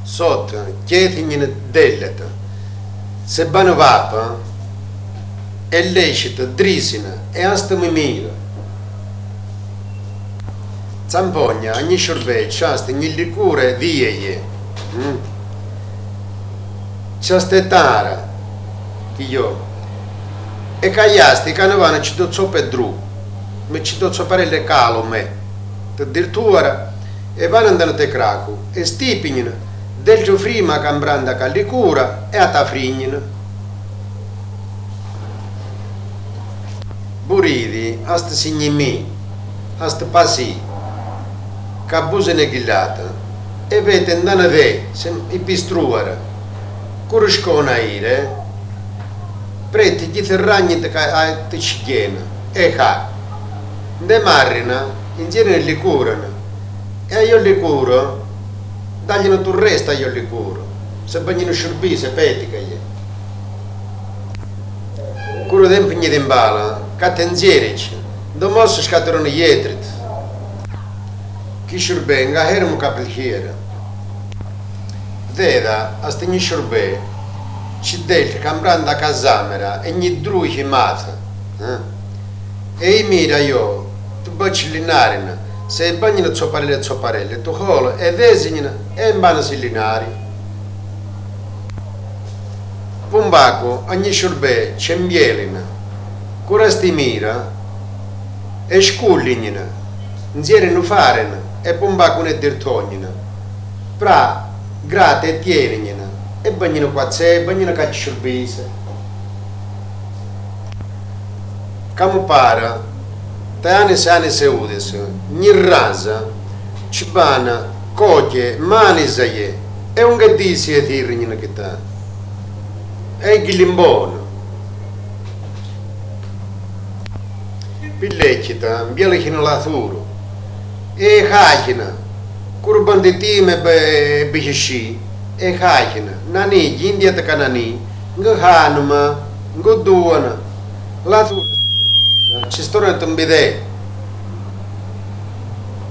sotto, chiedini dell'età, se bane vapa, è lecito, drisina, e asta mi mira. Zampogna, ogni sciorbe, c'asta, ogni liquore, vie. C'asta tara, io. E cagliasti, canavana, ci do zoppa e dru, ma ci do zopparelle calo, me. Addirittura, e vanno andando te cracu, e stipignino, del giù prima cambranda callicura, e a ta frignino. Buridi, asta signimi, asta pasi, cabuse ghillata, e vete andana ve, i pistruara, curuscona ire, preti gli terragni te cigliena, e ca, de marrina, insieme li curano, e io li curo, dagliano tu resta io li curo, se bagnino sciurbi, se petica io. Curo dempigni d'imbala, catenzierici, domosso scatterano ietrit, chi sciurbenga, hermo capelchiera. Veda, a stegni sciurbe, ci del cambranda a casamera, e gli drui mata, e i mira io, tu bacci linarina, se bagnino zopparelle, tu holo, e designina, e imbana si linari. Pumbaco, ogni sciurbe, c'embielina, curasti mira, e scullignina, insieme non farena, e pumbaco ne dirtognina, pra, grate e tienignina, e bagnino quazze, e bagnino cacci sciurbise. Camu para, te anni se udes, ni rasa, cibana, coglie, mani zaie, e un gaddisi e tirrignina che ta. E ghilimbono. Pillecchita, bielechino laturo, e cachina, curbanditime bihisci, e cachina, nani, gindia te canani, nga hanuma, nga duana, laturo, ci storno tambide.